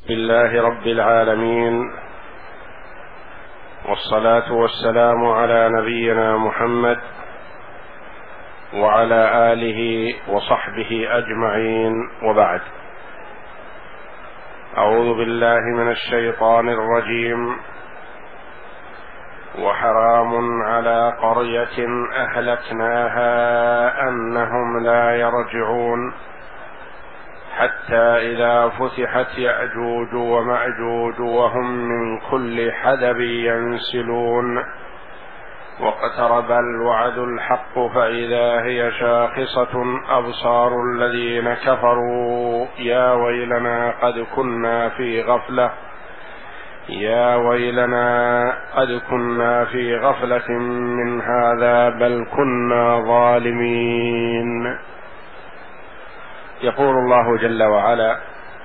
لله رب العالمين، والصلاة والسلام على نبينا محمد وعلى آله وصحبه أجمعين، وبعد. أعوذ بالله من الشيطان الرجيم. وحرام على قرية أهلكناها أنهم لا يرجعون حتى إذا فتحت يأجوج ومأجوج وهم من كل حدب ينسلون واقترب الوعد الحق فإذا هي شاخصة أبصار الذين كفروا يا ويلنا قد كنا في غفلة من هذا بل كنا ظالمين. يقول الله جل وعلا: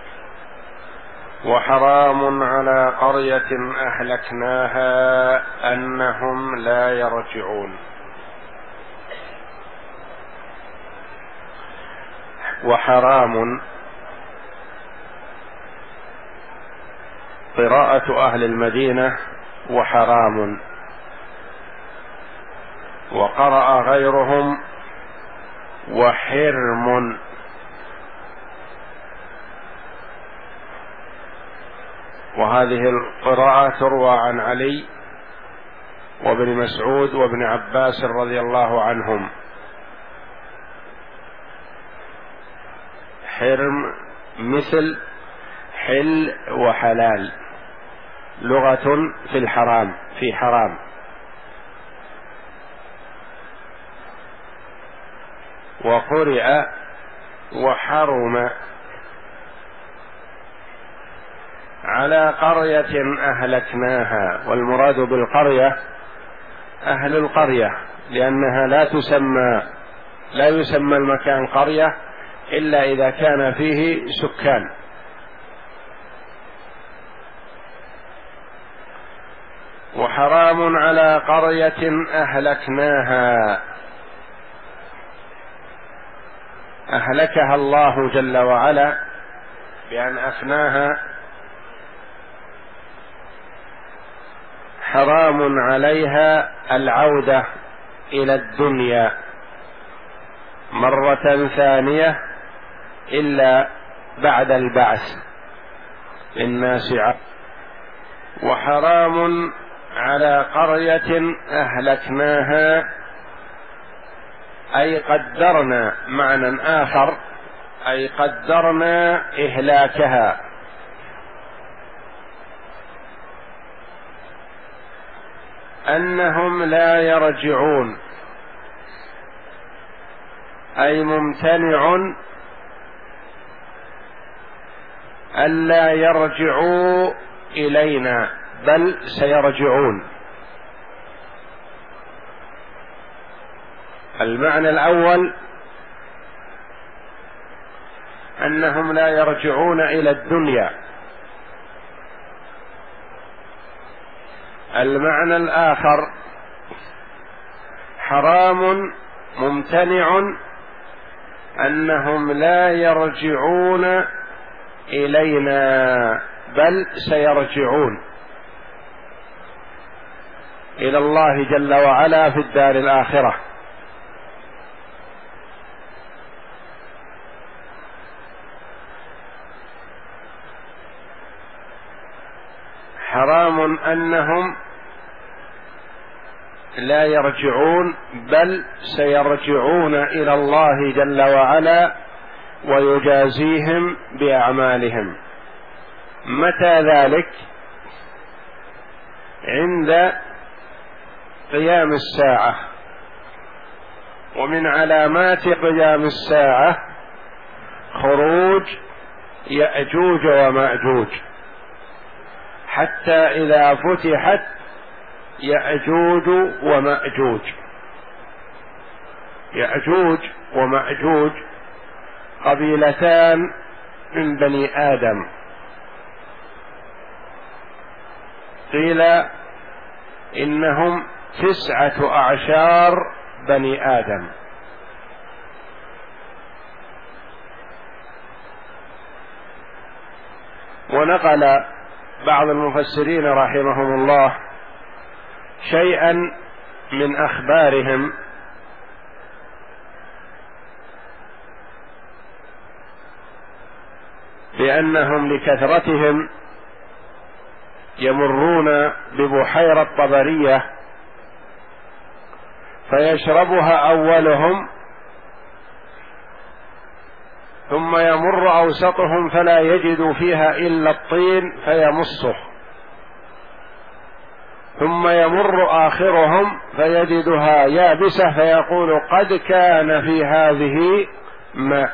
وحرام على قرية أهلكناها أنهم لا يرجعون. وحرام قراءة أهل المدينة وحرام، وقرأ غيرهم وحرم. وهذه القراءة تروى عن علي وابن مسعود وابن عباس رضي الله عنهم. حرم مثل حل وحلال، لغة في الحرام، في حرام. وقرئ وحرم على قرية أهلكناها، والمراد بالقرية أهل القرية، لأنها لا يسمى المكان قرية إلا إذا كان فيه سكان. وحرام على قرية أهلكناها، أهلكها الله جل وعلا بأن أفناها. حرام عليها العودة إلى الدنيا مرة ثانية إلا بعد البعث للناس. وحرام على قرية أهلكناها أي قدرنا، معنى آخر أي قدرنا إهلاكها. أنهم لا يرجعون أي ممتنع ألا يرجعوا إلينا، بل سيرجعون. المعنى الأول أنهم لا يرجعون إلى الدنيا. المعنى الآخر حرام ممتنع أنهم لا يرجعون إلينا، بل سيرجعون إلى الله جل وعلا في الدار الآخرة. حرام أنهم لا يرجعون بل سيرجعون إلى الله جل وعلا ويجازيهم بأعمالهم. متى ذلك؟ عند قيام الساعة. ومن علامات قيام الساعة خروج يأجوج ومأجوج، حتى إذا فتحت يأجوج ومأجوج. يأجوج ومأجوج قبيلتان من بني آدم، قيل إنهم 9 أعشار بني آدم. ونقل بعض المفسرين رحمهم الله شيئا من أخبارهم بأنهم لكثرتهم يمرون ببحيرة طبرية فيشربها أولهم، ثم يمر أوسطهم فلا يجد فيها إلا الطين فيمصه، ثم يمر آخرهم فيجدها يابسة فيقول قد كان في هذه ماء.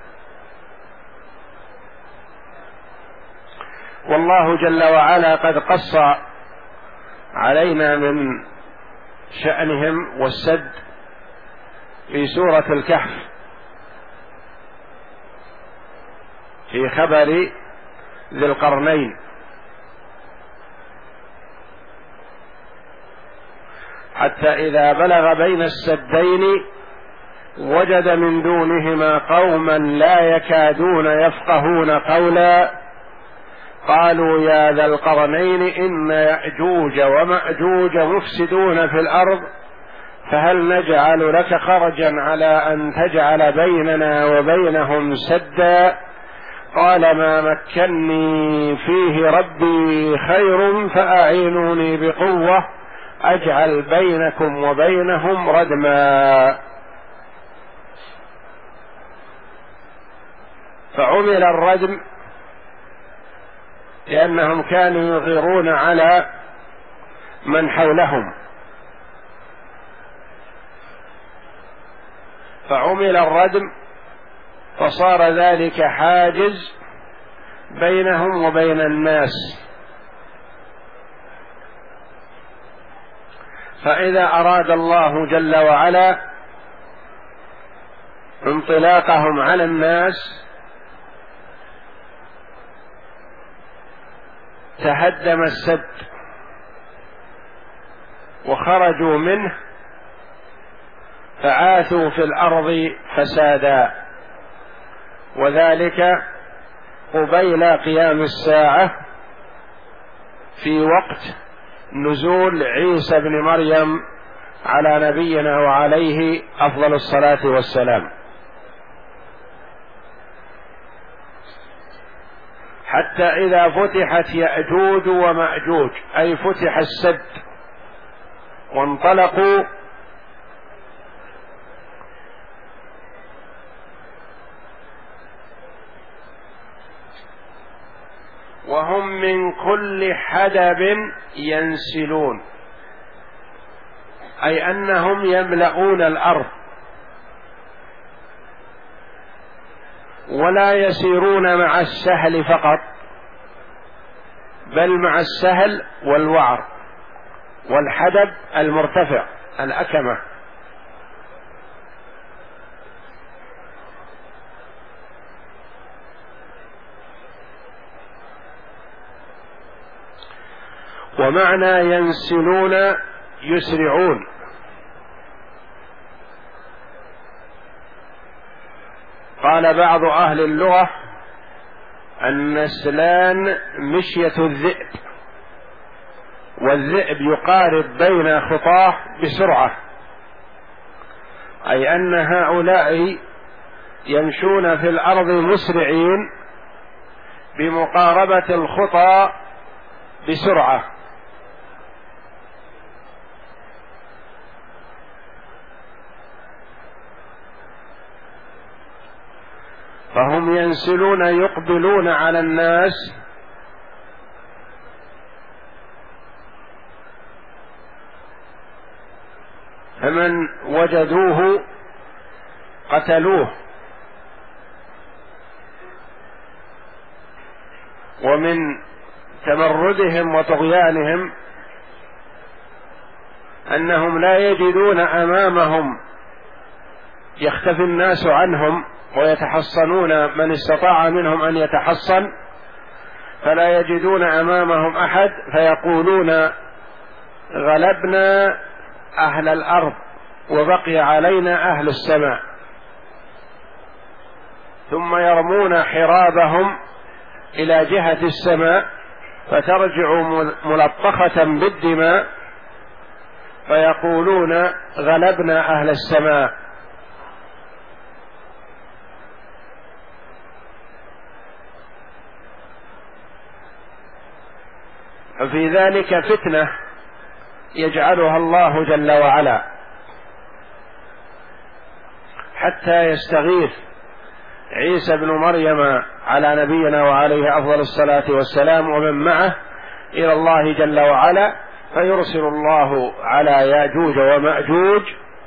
والله جل وعلا قد قص علينا من شأنهم والسد في سورة الكهف في خبر ذي القرنين، حتى إذا بلغ بين السدين وجد من دونهما قوما لا يكادون يفقهون قولا قالوا يا ذا القرنين إن يأجوج ومأجوج مفسدون في الأرض فهل نجعل لك خرجا على أن تجعل بيننا وبينهم سدا قال ما مكني فيه ربي خير فأعينوني بقوة أجعل بينكم وبينهم ردما. فعمل الردم لأنهم كانوا يغيرون على من حولهم، فعمل الردم فصار ذلك حاجز بينهم وبين الناس. فإذا أراد الله جل وعلا انطلاقهم على الناس تهدم السد وخرجوا منه فعاثوا في الأرض فسادا، وذلك قبيل قيام الساعة في وقت نزول عيسى بن مريم على نبينا وعليه أفضل الصلاة والسلام، حتى إذا فتحت يأجوج ومأجوج أي فتح السد وانطلقوا وهم من كل حدب ينسلون، أي أنهم يملؤون الأرض ولا يسيرون مع السهل فقط بل مع السهل والوعر والحدب المرتفع الأكمة. ومعنى ينسلون يسرعون، قال بعض أهل اللغة النسلان مشية الذئب، والذئب يقارب بين خطاه بسرعة، أي أن هؤلاء يمشون في الأرض مسرعين بمقاربة الخطى بسرعة. فهم ينسلون يقبلون على الناس فمن وجدوه قتلوه، ومن تمردهم وطغيانهم أنهم لا يجدون أمامهم، يختفي الناس عنهم ويتحصنون، من استطاع منهم أن يتحصن فلا يجدون أمامهم أحد، فيقولون غلبنا أهل الأرض وبقي علينا أهل السماء، ثم يرمون حرابهم إلى جهة السماء فترجع ملطخة بالدماء، فيقولون غلبنا أهل السماء. ففي ذلك فتنة يجعلها الله جل وعلا حتى يستغيث عيسى بن مريم على نبينا وعليه أفضل الصلاة والسلام ومن معه إلى الله جل وعلا، فيرسل الله على ياجوج ومأجوج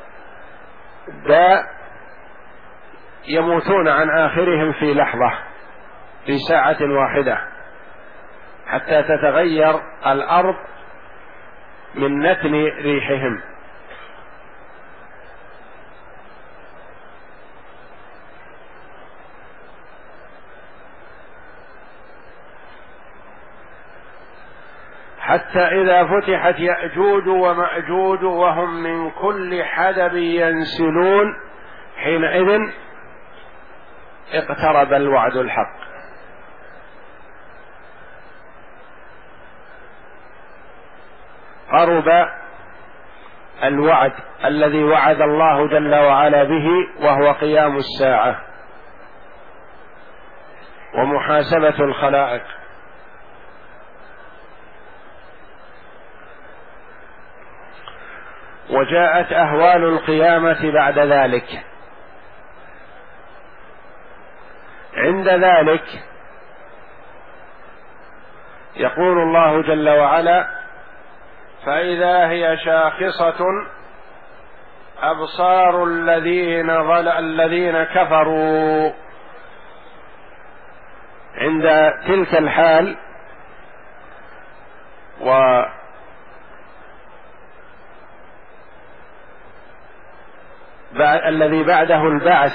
داء يموتون عن آخرهم في لحظة، في ساعة واحدة، حتى تتغير الأرض من نتن ريحهم. حتى إذا فتحت يأجوج ومأجوج وهم من كل حدب ينسلون حينئذ اقترب الوعد الحق. قرب الوعد الذي وعد الله جل وعلا به، وهو قيام الساعة ومحاسبة الخلائق. وجاءت أهوال القيامة بعد ذلك. عند ذلك يقول الله جل وعلا: فإذا هي شاخصة أبصار الذين كفروا. عند تلك الحال الذي بعده البعث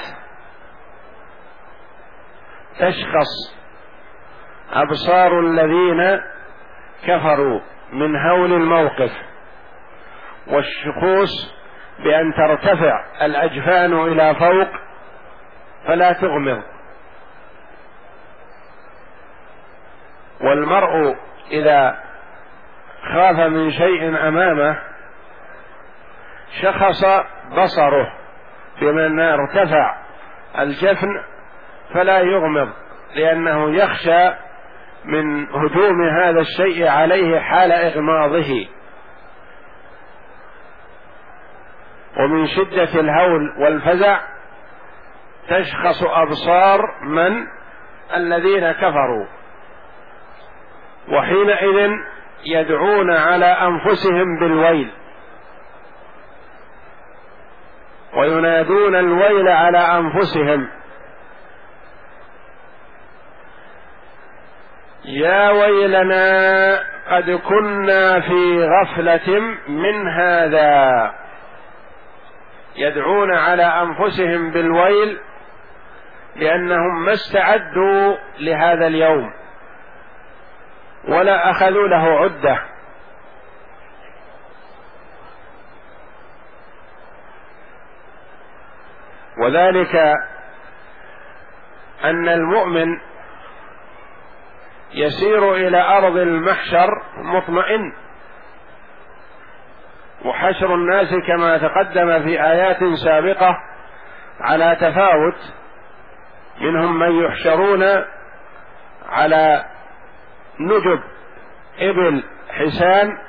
تشخص أبصار الذين كفروا من هول الموقف، والشخوص بأن ترتفع الأجفان إلى فوق فلا تغمض. والمرء إذا خاف من شيء أمامه شخص بصره بمن ارتفع الجفن فلا يغمض، لأنه يخشى من هجوم هذا الشيء عليه حال إغماضه. ومن شدة الهول والفزع تشخص أبصار الذين كفروا، وحينئذ يدعون على أنفسهم بالويل وينادون الويل على أنفسهم: يا ويلنا قد كنا في غفلة من هذا. يدعون على أنفسهم بالويل لأنهم ما استعدوا لهذا اليوم ولا أخذوا له عدة. وذلك أن المؤمن يسير إلى أرض المحشر مطمئن، وحشر الناس كما تقدم في آيات سابقة على تفاوت، منهم من يحشرون على نجب إبل حسان،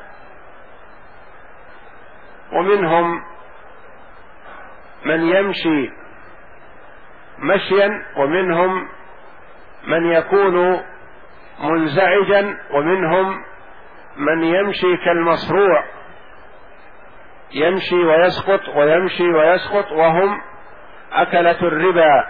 ومنهم من يمشي مشيا، ومنهم من يكون منزعجا، ومنهم من يمشي كالمصروع يمشي ويسقط ويمشي ويسقط، وهم أكلة الربا،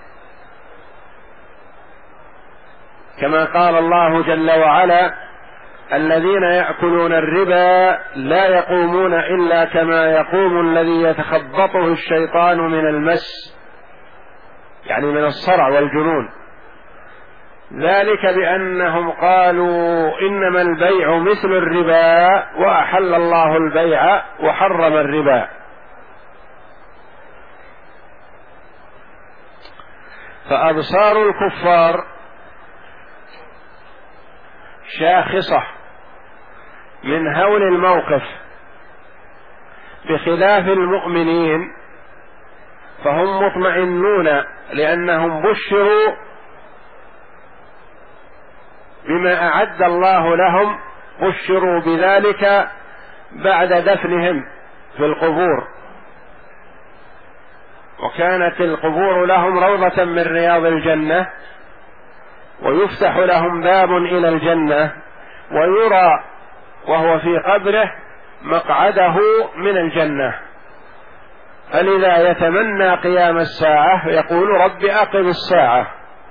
كما قال الله جل وعلا: الذين يأكلون الربا لا يقومون إلا كما يقوم الذي يتخبطه الشيطان من المس، يعني من الصرع والجنون. ذلك بأنهم قالوا إنما البيع مثل الربا وأحل الله البيع وحرم الربا. فأبصار الكفار شاخصة من هول الموقف، بخلاف المؤمنين فهم مطمئنون لأنهم بشروا بما أعد الله لهم، بشروا بذلك بعد دفنهم في القبور، وكانت القبور لهم روضة من رياض الجنة، ويفتح لهم باب إلى الجنة، ويرى وهو في قبره مقعده من الجنة، فلذا يتمنى قيام الساعة يقول رب أقم الساعة،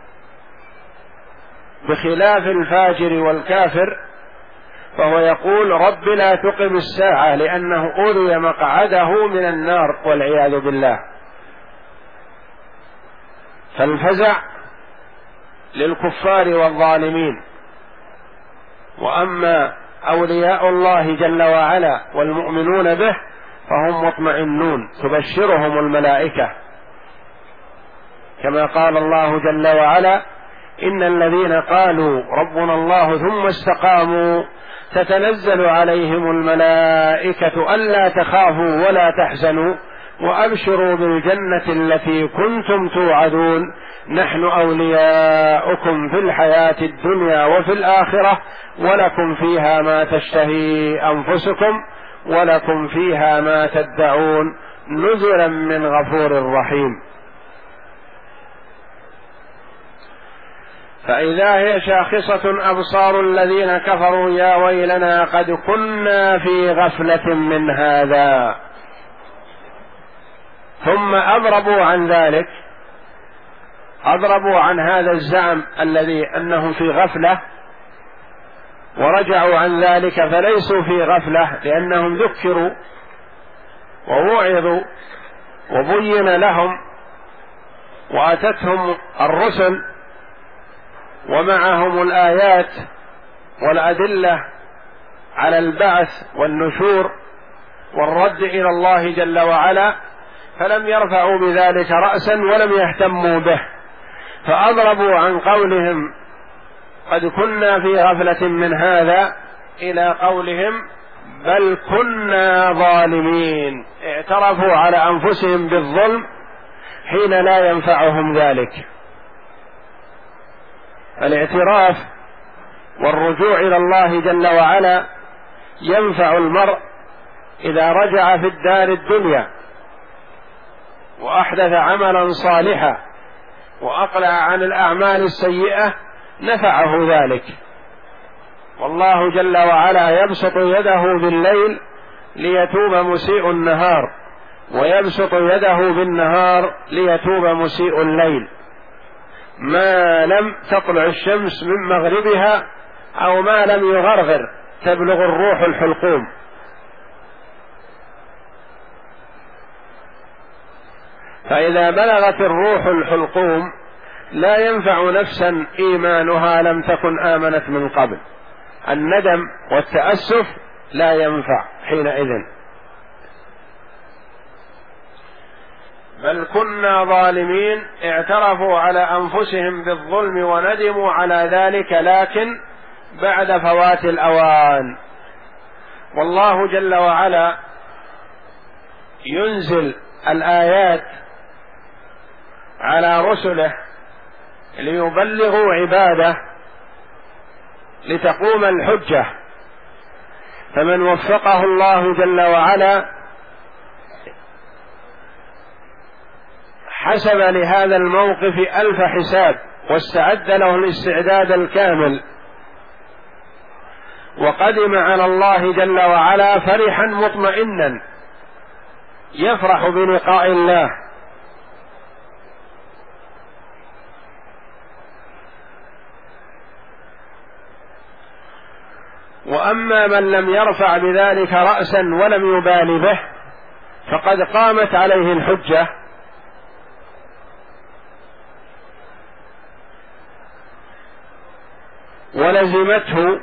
بخلاف الفاجر والكافر فهو يقول رب لا تقم الساعة لأنه أري مقعده من النار والعياذ بالله. فالفزع للكفار والظالمين، وأما أولياء الله جل وعلا والمؤمنون به فهم مطمئنون، تبشرهم الملائكة كما قال الله جل وعلا إن الذين قالوا ربنا الله ثم استقاموا تتنزل عليهم الملائكة ألا تخافوا ولا تحزنوا وأبشروا بالجنة التي كنتم توعدون نحن أولياؤكم في الحياة الدنيا وفي الآخرة ولكم فيها ما تشتهي أنفسكم ولكم فيها ما تدعون نزلا من غفور رحيم. فإذا هي شاخصة أبصار الذين كفروا يا ويلنا قد كنا في غفلة من هذا، ثم أضربوا عن ذلك، أضربوا عن هذا الزعم الذي أنهم في غفلة، ورجعوا عن ذلك فليسوا في غفلة لأنهم ذكروا ووعظوا وبين لهم وأتتهم الرسل ومعهم الآيات والأدلة على البعث والنشور والرد إلى الله جل وعلا، فلم يرفعوا بذلك رأسا ولم يهتموا به، فأضربوا عن قولهم قد كنا في غفلة من هذا إلى قولهم بل كنا ظالمين، اعترفوا على أنفسهم بالظلم حين لا ينفعهم ذلك. الاعتراف والرجوع إلى الله جل وعلا ينفع المرء إذا رجع في الدار الدنيا وأحدث عملا صالحا وأقلع عن الأعمال السيئة نفعه ذلك، والله جل وعلا يبسط يده بالليل ليتوب مسيء النهار، ويبسط يده بالنهار ليتوب مسيء الليل، ما لم تطلع الشمس من مغربها أو ما لم يغرغر تبلغ الروح الحلقوم. فإذا بلغت الروح الحلقوم لا ينفع نفسا إيمانها لم تكن آمنت من قبل، الندم والتأسف لا ينفع حينئذ. بل كنا ظالمين، اعترفوا على أنفسهم بالظلم وندموا على ذلك لكن بعد فوات الأوان. والله جل وعلا ينزل الآيات على رسله ليبلغوا عباده لتقوم الحجة، فمن وفقه الله جل وعلا حسب لهذا الموقف ألف حساب واستعد له الاستعداد الكامل، وقدم على الله جل وعلا فرحا مطمئنا يفرح بلقاء الله. وأما من لم يرفع بذلك رأسا ولم يبال به فقد قامت عليه الحجة ولزمته،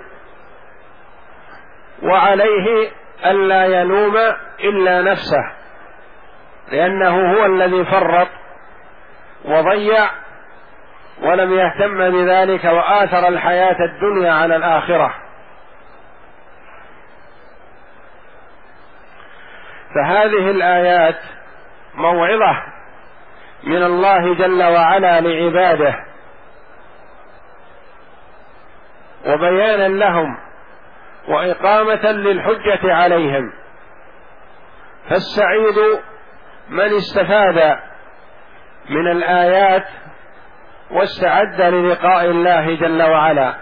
وعليه ألا يلوم إلا نفسه لأنه هو الذي فرط وضيع ولم يهتم بذلك وآثر الحياة الدنيا على الآخرة. فهذه الآيات موعظة من الله جل وعلا لعباده وبيانا لهم وإقامة للحجة عليهم. فالسعيد من استفاد من الآيات واستعد للقاء الله جل وعلا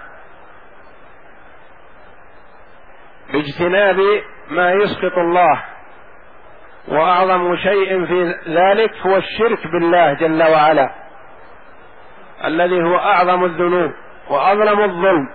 باجتناب ما يسخط الله، وأعظم شيء في ذلك هو الشرك بالله جل وعلا الذي هو أعظم الذنوب وأظلم الظلم.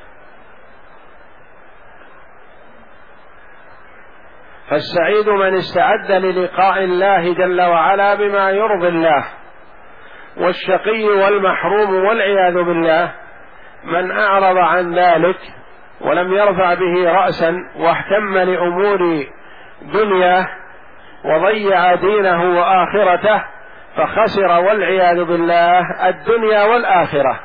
فالسعيد من استعد للقاء الله جل وعلا بما يرضي الله، والشقي والمحروم والعياذ بالله من أعرض عن ذلك ولم يرفع به رأسا واهتم لأمور دنياه وضيع دينه وآخرته فخسر والعياذ بالله الدنيا والآخرة.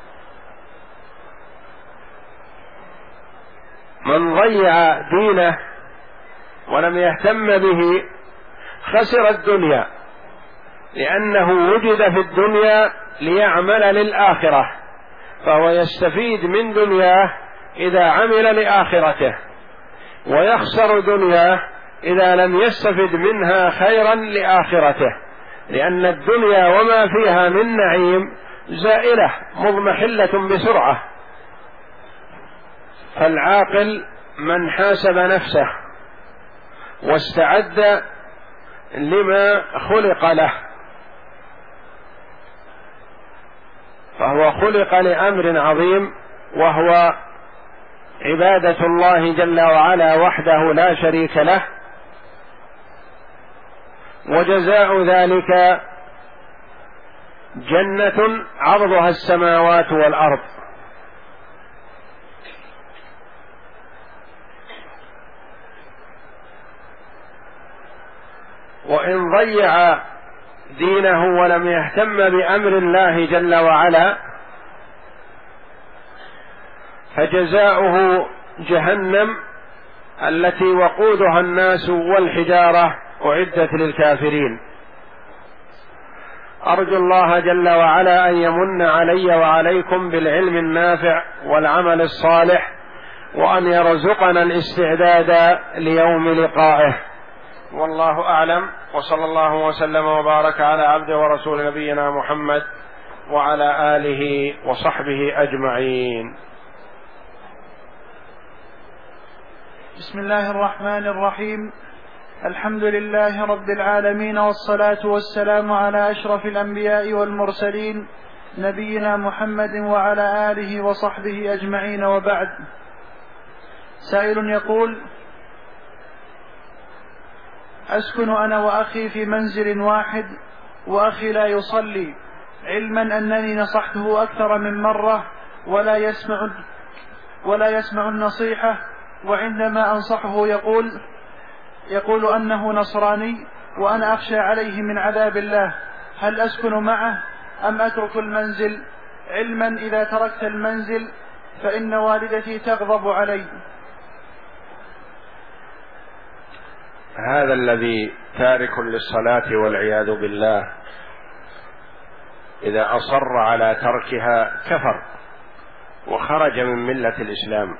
من ضيع دينه ولم يهتم به خسر الدنيا، لأنه وجد في الدنيا ليعمل للآخرة، فهو يستفيد من دنياه إذا عمل لآخرته، ويخسر دنياه إذا لم يستفد منها خيرا لآخرته، لأن الدنيا وما فيها من نعيم زائلة مضمحلة بسرعة. فالعاقل من حاسب نفسه واستعد لما خلق له، فهو خلق لأمر عظيم وهو عبادة الله جل وعلا وحده لا شريك له، وجزاء ذلك جنة عرضها السماوات والأرض. وإن ضيع دينه ولم يهتم بأمر الله جل وعلا فجزاؤه جهنم التي وقودها الناس والحجارة أعدت للكافرين. أرجو الله جل وعلا أن يمن علي وعليكم بالعلم النافع والعمل الصالح، وأن يرزقنا الاستعداد ليوم لقائه. والله أعلم، وصلى الله وسلم وبارك على عبده ورسول نبينا محمد وعلى آله وصحبه أجمعين. بسم الله الرحمن الرحيم. الحمد لله رب العالمين، والصلاة والسلام على أشرف الأنبياء والمرسلين نبينا محمد وعلى آله وصحبه أجمعين، وبعد. سائل يقول: أسكن أنا وأخي في منزل واحد، وأخي لا يصلي، علما أنني نصحته أكثر من مرة ولا يسمع النصيحة، وعندما أنصحه يقول أنه نصراني وأنا أخشى عليه من عذاب الله. هل أسكن معه أم أترك المنزل، علما إذا تركت المنزل فإن والدتي تغضب علي؟ هذا الذي تارك للصلاة والعياذ بالله إذا أصر على تركها كفر وخرج من ملة الإسلام،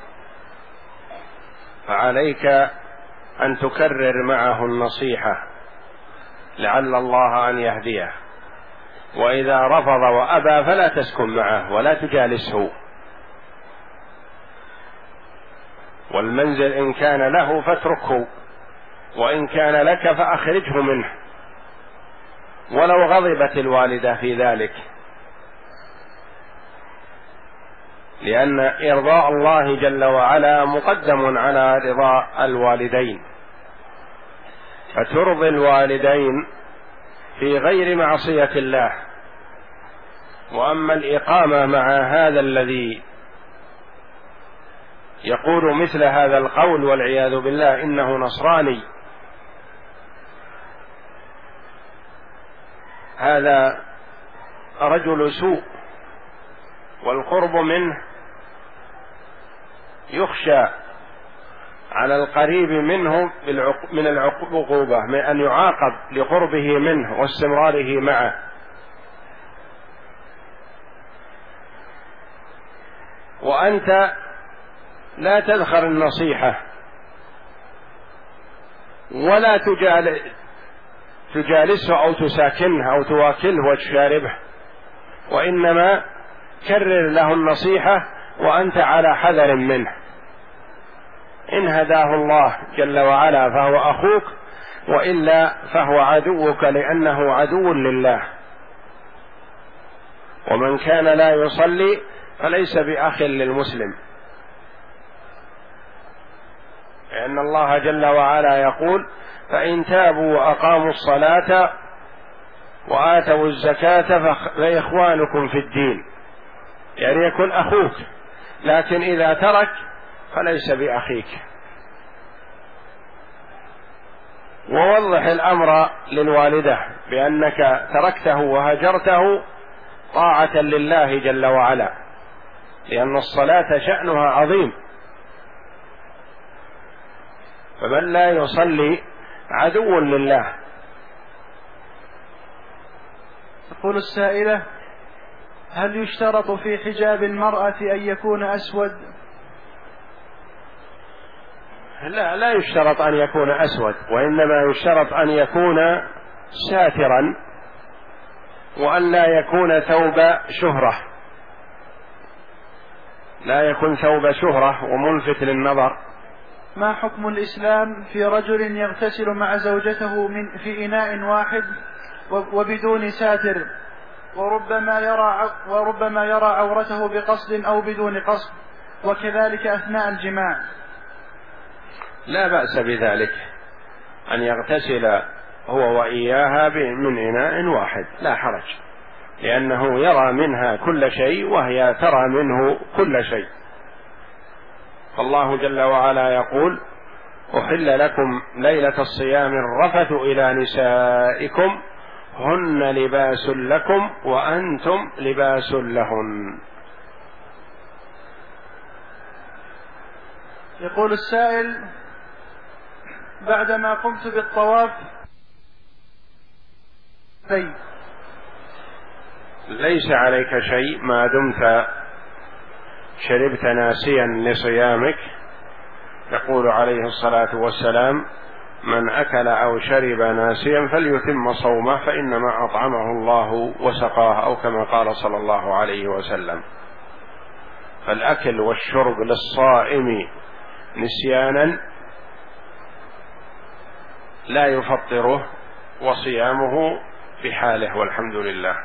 فعليك أن تكرر معه النصيحة لعل الله أن يهديه، وإذا رفض وأبى فلا تسكن معه ولا تجالسه، والمنزل إن كان له فاتركه، وإن كان لك فأخرجه منه، ولو غضبت الوالدة في ذلك، لأن إرضاء الله جل وعلا مقدم على رضاء الوالدين، فترضي الوالدين في غير معصية الله. وأما الإقامة مع هذا الذي يقول مثل هذا القول والعياذ بالله إنه نصراني، هذا رجل سوء والقرب منه يخشى على القريب منه من العقوبة، من أن يعاقب لقربه منه واستمراره معه. وأنت لا تذخر النصيحة ولا تجالسه أو تساكنه أو تواكله وتشاربه، وإنما كرر له النصيحة وأنت على حذر منه. إن هداه الله جل وعلا فهو أخوك، وإلا فهو عدوك، لأنه عدو لله. ومن كان لا يصلي فليس بأخ للمسلم، لأن الله جل وعلا يقول: فإن تابوا وأقاموا الصلاة وآتوا الزكاة فإخوانكم في الدين، يعني يكون أخوك، لكن إذا ترك فليس بأخيك. ووضح الأمر للوالدة بأنك تركته وهجرته طاعة لله جل وعلا، لأن الصلاة شأنها عظيم، فمن لا يصلي عدو لله. تقول السائلة: هل يشترط في حجاب المرأة أن يكون أسود؟ لا يشترط أن يكون أسود، وإنما يشترط أن يكون ساترا، وأن لا يكون ثوب شهرة، لا يكون ثوب شهرة وملفت للنظر. ما حكم الإسلام في رجل يغتسل مع زوجته في إناء واحد وبدون ساتر، وربما يرى عورته بقصد أو بدون قصد، وكذلك أثناء الجماع؟ لا بأس بذلك، أن يغتسل هو وإياها من إناء واحد، لا حرج، لأنه يرى منها كل شيء وهي ترى منه كل شيء. فالله جل وعلا يقول: أحل لكم ليلة الصيام الرفث إلى نسائكم هن لباس لكم وأنتم لباس لهن. يقول السائل: بعدما قمت بالطواف ليس عليك شيء ما دمت شربت ناسيا لصيامك. يقول عليه الصلاة والسلام: من أكل أو شرب ناسيا فليتم صومه فإنما أطعمه الله وسقاه، أو كما قال صلى الله عليه وسلم. فالأكل والشرب للصائم نسيانا لا يفطره، وصيامه بحاله والحمد لله.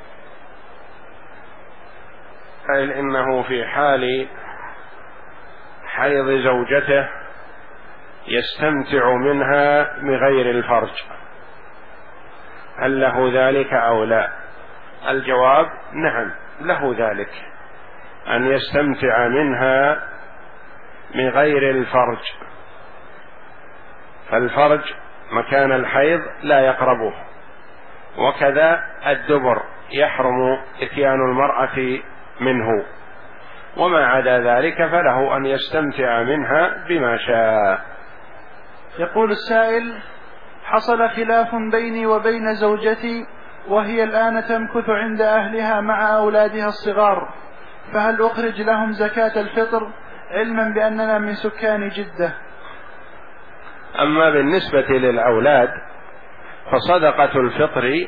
قال: إنه في حال حيض زوجته يستمتع منها بغير الفرج، هل له ذلك أو لا؟ الجواب: نعم، له ذلك، أن يستمتع منها من غير الفرج، فالفرج مكان الحيض لا يقربه، وكذا الدبر يحرم إتيان المرأة منه، وما عدا ذلك فله أن يستمتع منها بما شاء. يقول السائل: حصل خلاف بيني وبين زوجتي، وهي الآن تمكث عند أهلها مع أولادها الصغار، فهل أخرج لهم زكاة الفطر علما بأننا من سكان جدة؟ أما بالنسبة للأولاد فصدقة الفطر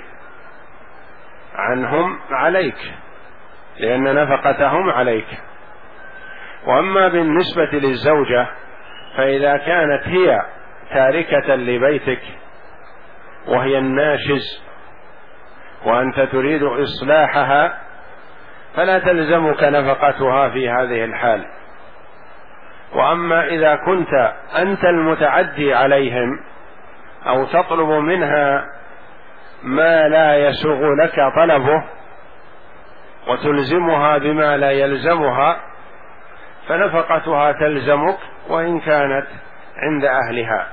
عنهم عليك، لأن نفقتهم عليك. وأما بالنسبة للزوجة فإذا كانت هي تاركة لبيتك وهي الناشز وأنت تريد إصلاحها فلا تلزمك نفقتها في هذه الحال. وأما إذا كنت أنت المتعدي عليهم أو تطلب منها ما لا يسوغ لك طلبه وتلزمها بما لا يلزمها فنفقتها تلزمك وإن كانت عند أهلها.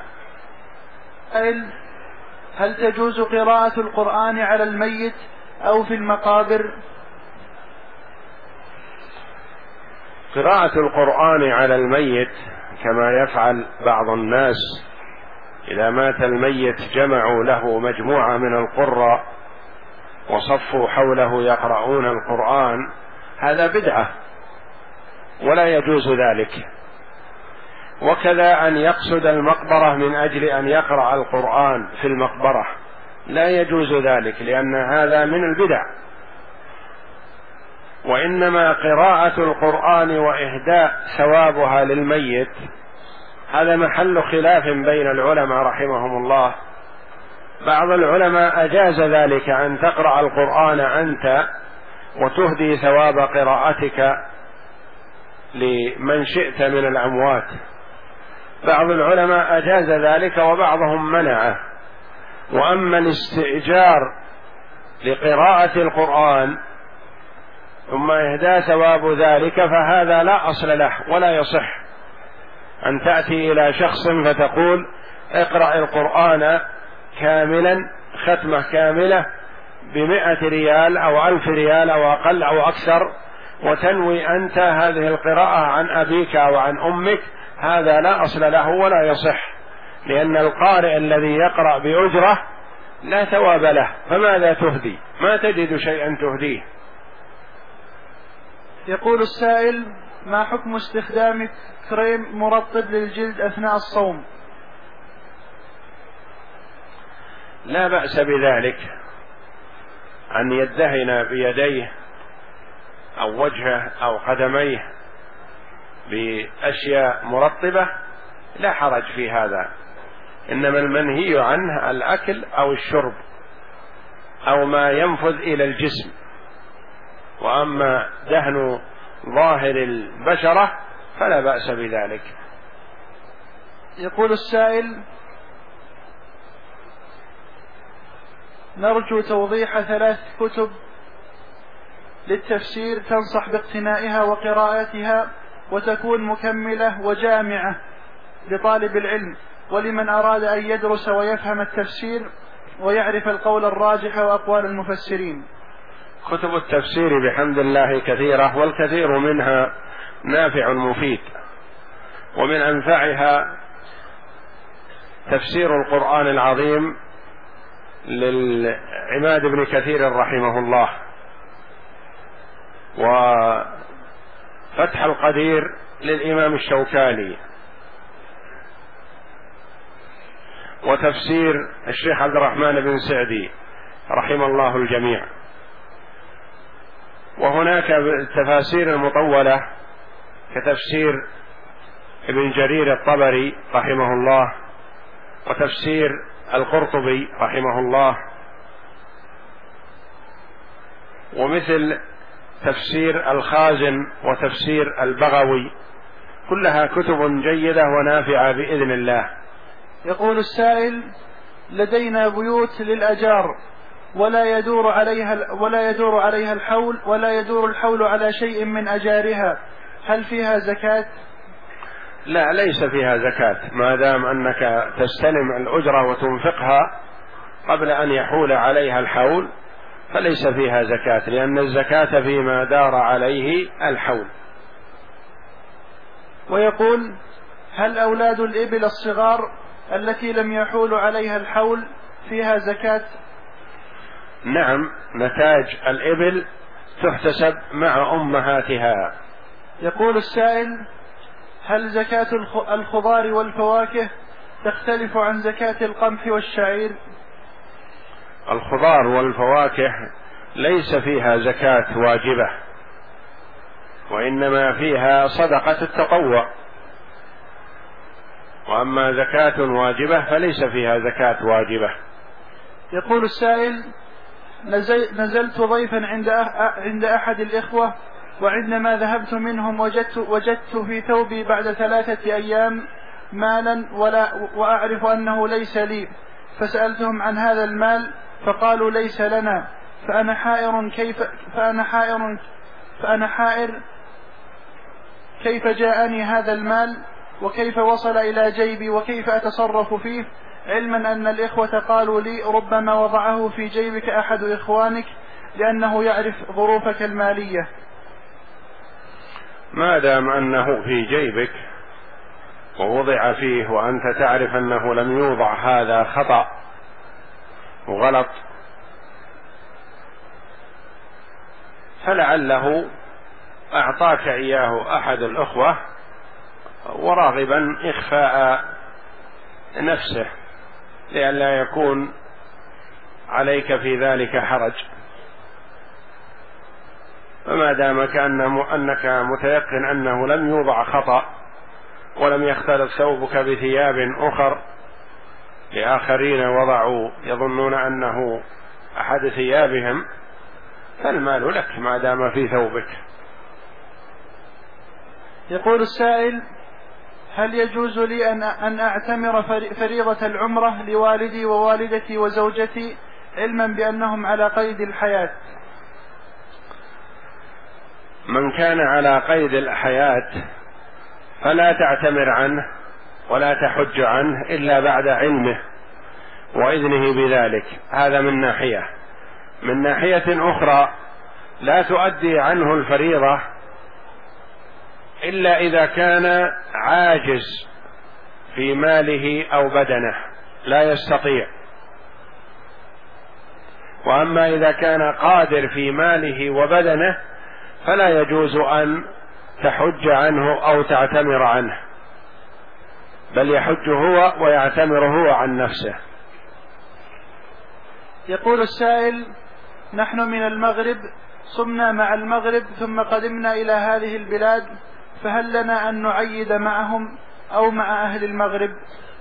هل تجوز قراءة القرآن على الميت أو في المقابر؟ قراءة القرآن على الميت كما يفعل بعض الناس، إذا مات الميت جمعوا له مجموعة من القراء وصفوا حوله يقرؤون القرآن، هذا بدعة ولا يجوز ذلك. وكذا أن يقصد المقبرة من أجل أن يقرأ القرآن في المقبرة، لا يجوز ذلك، لأن هذا من البدع. وإنما قراءة القرآن وإهداء ثوابها للميت هذا محل خلاف بين العلماء رحمهم الله. بعض العلماء أجاز ذلك، أن تقرأ القرآن أنت وتهدي ثواب قراءتك لمن شئت من الأموات. بعض العلماء أجاز ذلك وبعضهم منعه. وأما الاستئجار لقراءة القرآن ثم إهداء ثواب ذلك فهذا لا أصل له ولا يصح. أن تأتي إلى شخص فتقول اقرأ القرآن كاملا ختمة كاملة ب100 ريال أو 1000 ريال أو أقل أو أكثر، وتنوي أنت هذه القراءة عن أبيك أو عن أمك، هذا لا أصل له ولا يصح، لأن القارئ الذي يقرأ بأجرة لا ثواب له، فماذا تهدي؟ ما تجد شيئا تهديه. يقول السائل: ما حكم استخدام كريم مرطب للجلد أثناء الصوم؟ لا بأس بذلك، أن يدهن بيديه أو وجهه أو قدميه بأشياء مرطبة، لا حرج في هذا. إنما المنهي عنه الأكل أو الشرب أو ما ينفذ إلى الجسم. وأما دهن ظاهر البشرة فلا بأس بذلك. يقول السائل: نرجو توضيح 3 كتب للتفسير تنصح باقتنائها وقراءتها وتكون مكملة وجامعة لطالب العلم ولمن أراد أن يدرس ويفهم التفسير ويعرف القول الراجح وأقوال المفسرين. كتب التفسير بحمد الله كثيرة، والكثير منها نافع مفيد، ومن أنفعها تفسير القرآن العظيم للعماد بن كثير رحمه الله، وفتح القدير للإمام الشوكاني، وتفسير الشيخ عبد الرحمن بن سعدي رحم الله الجميع. وهناك التفاسير المطولة كتفسير ابن جرير الطبري رحمه الله، وتفسير القرطبي رحمه الله، ومثل تفسير الخازن وتفسير البغوي، كلها كتب جيدة ونافعة بإذن الله. يقول السائل: لدينا بيوت للأجار ولا يدور عليها الحول ولا يدور الحول على شيء من أجارها، هل فيها زكاة؟ لا، ليس فيها زكاة، ما دام أنك تستلم الأجرة وتنفقها قبل أن يحول عليها الحول فليس فيها زكاة، لأن الزكاة فيما دار عليه الحول. ويقول: هل أولاد الإبل الصغار التي لم يحول عليها الحول فيها زكاة؟ نعم، نتاج الإبل تحتسب مع أمهاتها. يقول السائل: هل زكاة الخضار والفواكه تختلف عن زكاة القمح والشعير؟ الخضار والفواكه ليس فيها زكاة واجبة، وإنما فيها صدقة التطوع، وأما زكاة واجبة فليس فيها زكاة واجبة. يقول السائل: نزلت ضيفا عند أحد الإخوة، وعندما ذهبت منهم وجدت في ثوبي بعد 3 أيام مالا وأعرف أنه ليس لي، فسألتهم عن هذا المال فقالوا ليس لنا، فأنا حائر كيف جاءني هذا المال وكيف وصل إلى جيبي وكيف أتصرف فيه، علما أن الإخوة قالوا لي ربما وضعه في جيبك أحد إخوانك لأنه يعرف ظروفك المالية. ما دام أنه في جيبك ووضع فيه وأنت تعرف أنه لم يوضع هذا خطأ وغلط، فلعله أعطاك إياه أحد الأخوة وراغبا إخفاء نفسه لئلا يكون عليك في ذلك حرج. فما دامك أنك متيقن أنه لم يوضع خطأ ولم يختلط ثوبك بثياب أخر لآخرين وضعوا يظنون أنه أحد ثيابهم، فالمال لك ما دام في ثوبك. يقول السائل: هل يجوز لي أن أعتمر فريضة العمرة لوالدي ووالدتي وزوجتي علما بأنهم على قيد الحياة؟ من كان على قيد الحياة فلا تعتمر عنه ولا تحج عنه إلا بعد علمه وإذنه بذلك. هذا من ناحية. من ناحية أخرى لا تؤدي عنه الفريضة إلا إذا كان عاجز في ماله أو بدنه لا يستطيع. وأما إذا كان قادر في ماله وبدنه فلا يجوز أن تحج عنه أو تعتمر عنه، بل يحج هو ويعتمر هو عن نفسه. يقول السائل: نحن من المغرب، صمنا مع المغرب ثم قدمنا إلى هذه البلاد، فهل لنا أن نعيد معهم أو مع أهل المغرب؟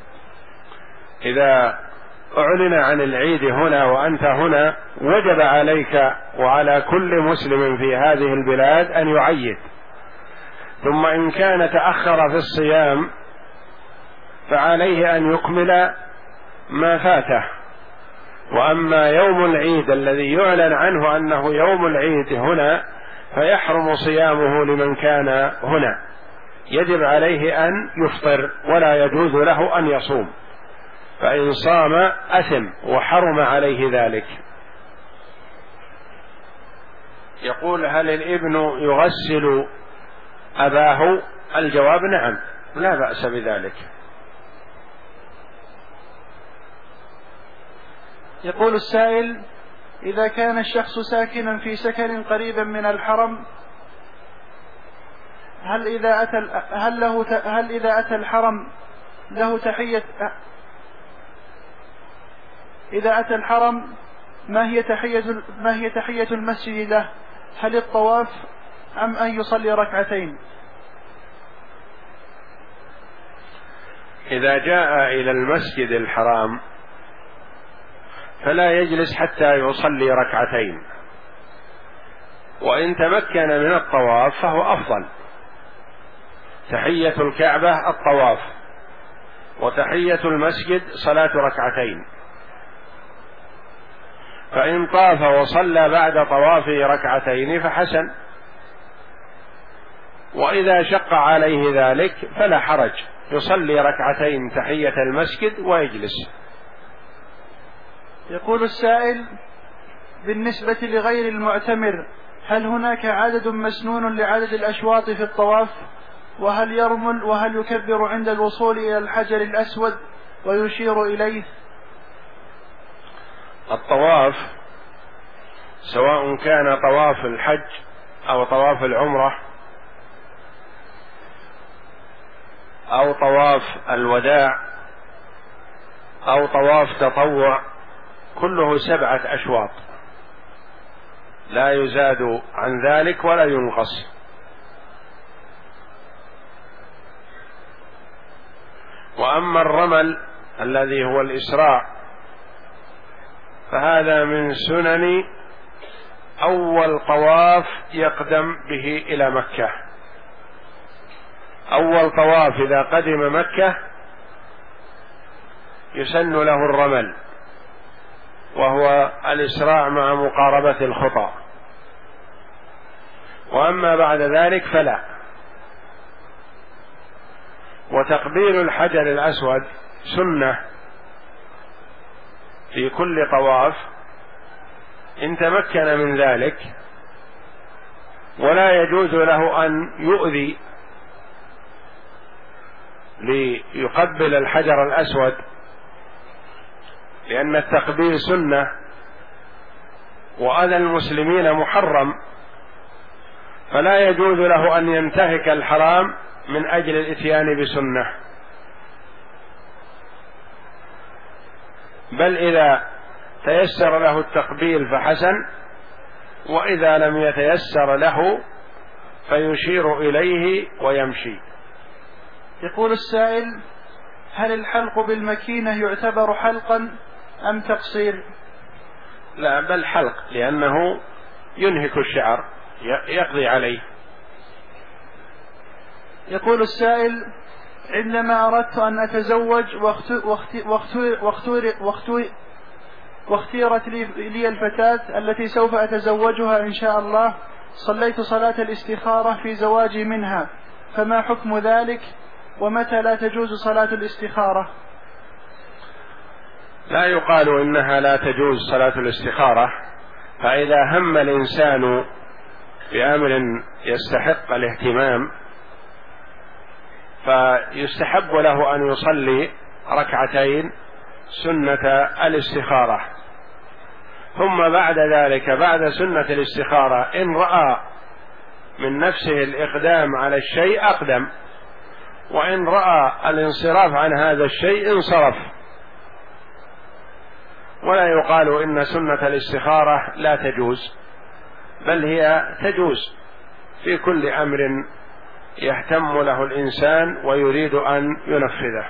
إذا أعلن عن العيد هنا وأنت هنا وجب عليك وعلى كل مسلم في هذه البلاد أن يعيد. ثم إن كان تأخر في الصيام فعليه أن يكمل ما فاته. وأما يوم العيد الذي يعلن عنه أنه يوم العيد هنا فيحرم صيامه لمن كان هنا، يجب عليه أن يفطر ولا يجوز له أن يصوم، فإن صام أثم وحرم عليه ذلك. يقول: هل الابن يغسل أباه؟ الجواب: نعم، لا بأس بذلك. يقول السائل: إذا كان الشخص ساكنا في سكن قريبا من الحرم، هل إذا أتى الحرم له تحية؟ إذا أتى الحرم ما هي تحية المسجد له؟ هل الطواف أم أن يصلي ركعتين؟ إذا جاء إلى المسجد الحرام فلا يجلس حتى يصلي ركعتين، وإن تمكن من الطواف فهو أفضل. تحية الكعبة الطواف، وتحية المسجد صلاة ركعتين. فإن طاف وصلى بعد طوافه ركعتين فحسن، وإذا شق عليه ذلك فلا حرج، يصلي ركعتين تحية المسجد ويجلس. يقول السائل: بالنسبة لغير المعتمر هل هناك عدد مسنون لعدد الأشواط في الطواف؟ وهل يرمل وهل يكبر عند الوصول إلى الحجر الأسود ويشير إليه؟ الطواف سواء كان طواف الحج أو طواف العمرة أو طواف الوداع أو طواف تطوع كله 7 أشواط، لا يزاد عن ذلك ولا ينقص. وأما الرمل الذي هو الإسراع فهذا من سنن أول طواف يقدم به إلى مكة. أول طواف إذا قدم مكة يسن له الرمل، وهو الإسراع مع مقاربة الخطى. وأما بعد ذلك فلا. وتقبيل الحجر الأسود سنة في كل طواف، إن تمكن من ذلك ولا يجوز له أن يؤذي ليقبل الحجر الأسود، لأن التقبيل سنة وأذى المسلمين محرم، فلا يجوز له أن ينتهك الحرام من أجل الإتيان بسنة. بل إذا تيسر له التقبيل فحسن، وإذا لم يتيسر له فيشير إليه ويمشي. يقول السائل: هل الحلق بالمكينة يعتبر حلقا أم تقصير؟ لا، بل حلق، لأنه ينهك الشعر يقضي عليه. يقول السائل: عندما أردت أن أتزوج واختيرت لي الفتاة التي سوف أتزوجها إن شاء الله، صليت صلاة الاستخارة في زواجي منها، فما حكم ذلك؟ ومتى لا تجوز صلاة الاستخارة؟ لا يقال إنها لا تجوز صلاة الاستخارة، فإذا هم الإنسان بأمر يستحق الاهتمام فيستحب له أن يصلي ركعتين سنة الاستخارة، ثم بعد ذلك بعد سنة الاستخارة إن رأى من نفسه الإقدام على الشيء أقدم، وإن رأى الانصراف عن هذا الشيء انصرف. ولا يقال إن سنة الاستخارة لا تجوز، بل هي تجوز في كل أمر يهتم له الإنسان ويريد أن ينفذه.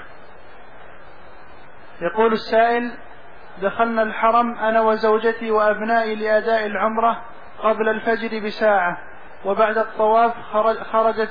يقول السائل: دخلنا الحرم أنا وزوجتي وأبنائي لأداء العمرة قبل الفجر بساعة، وبعد الطواف خرجت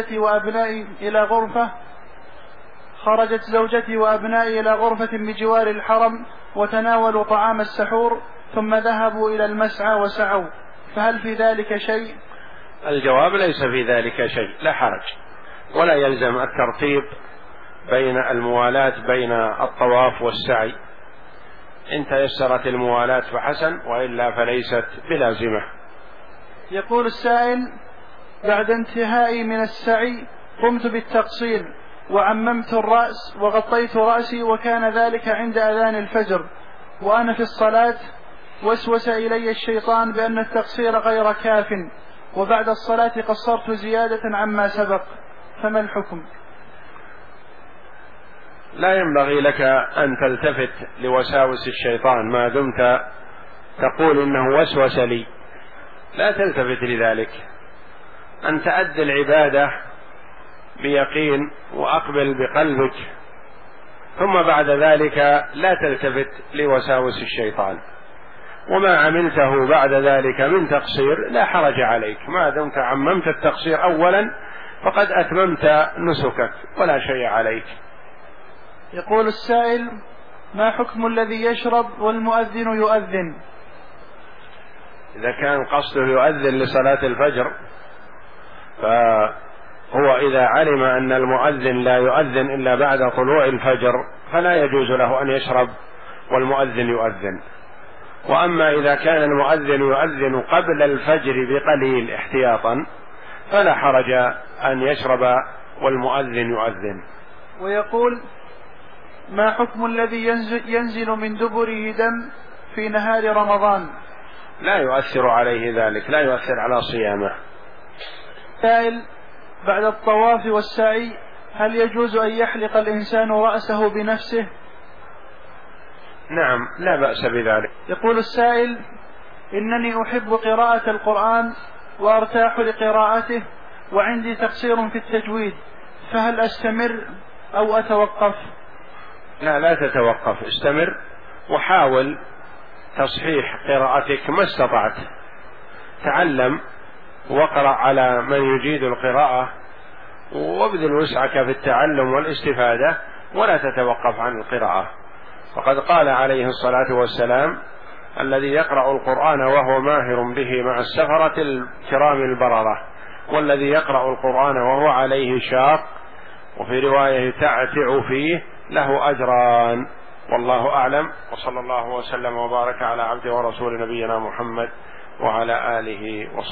زوجتي وأبنائي إلى غرفة بجوار الحرم وتناولوا طعام السحور، ثم ذهبوا إلى المسعى وسعوا، فهل في ذلك شيء؟ الجواب: ليس في ذلك شيء، لا حرج، ولا يلزم الترتيب بين الموالاة بين الطواف والسعي، إن تيسرت الموالاة فحسن، وإلا فليست بلازمة. يقول السائل: بعد انتهائي من السعي قمت بالتقصير وعممت الرأس وغطيت رأسي، وكان ذلك عند أذان الفجر، وأنا في الصلاة وسوس إلي الشيطان بأن التقصير غير كاف، وبعد الصلاة قصرت زيادة عما سبق، فما الحكم؟ لا ينبغي لك أن تلتفت لوساوس الشيطان ما دمت تقول إنه وسوس لي، لا تلتفت لذلك، أن تؤدي العبادة بيقين وأقبل بقلبك، ثم بعد ذلك لا تلتفت لوساوس الشيطان. وما عملته بعد ذلك من تقصير لا حرج عليك، ما دمت عممت التقصير أولا فقد أتممت نسكك ولا شيء عليك. يقول السائل: ما حكم الذي يشرب والمؤذن يؤذن؟ إذا كان قصده يؤذن لصلاة الفجر، فهو إذا علم أن المؤذن لا يؤذن إلا بعد طلوع الفجر فلا يجوز له أن يشرب والمؤذن يؤذن. وأما إذا كان المؤذن يؤذن قبل الفجر بقليل احتياطا فلا حرج أن يشرب والمؤذن يؤذن. ويقول: ما حكم الذي ينزل من دبره دم في نهار رمضان؟ لا يؤثر عليه ذلك، لا يؤثر على صيامه. سائل: بعد الطواف والسعي هل يجوز أن يحلق الإنسان رأسه بنفسه؟ نعم، لا بأس بذلك. يقول السائل: إنني أحب قراءة القرآن وأرتاح لقراءته، وعندي تقصير في التجويد، فهل أستمر أو أتوقف؟ لا تتوقف، استمر وحاول تصحيح قراءتك ما استطعت، تعلم واقرأ على من يجيد القراءة، وابذل وسعك في التعلم والاستفادة، ولا تتوقف عن القراءة. وقد قال عليه الصلاة والسلام: الذي يقرأ القرآن وهو ماهر به مع السفرة الكرام البررة، والذي يقرأ القرآن وهو عليه شاق، وفي رواية تعتع فيه، له أجران. والله أعلم، وصلى الله وسلم وبارك على عبده ورسول نبينا محمد وعلى آله وصحبه.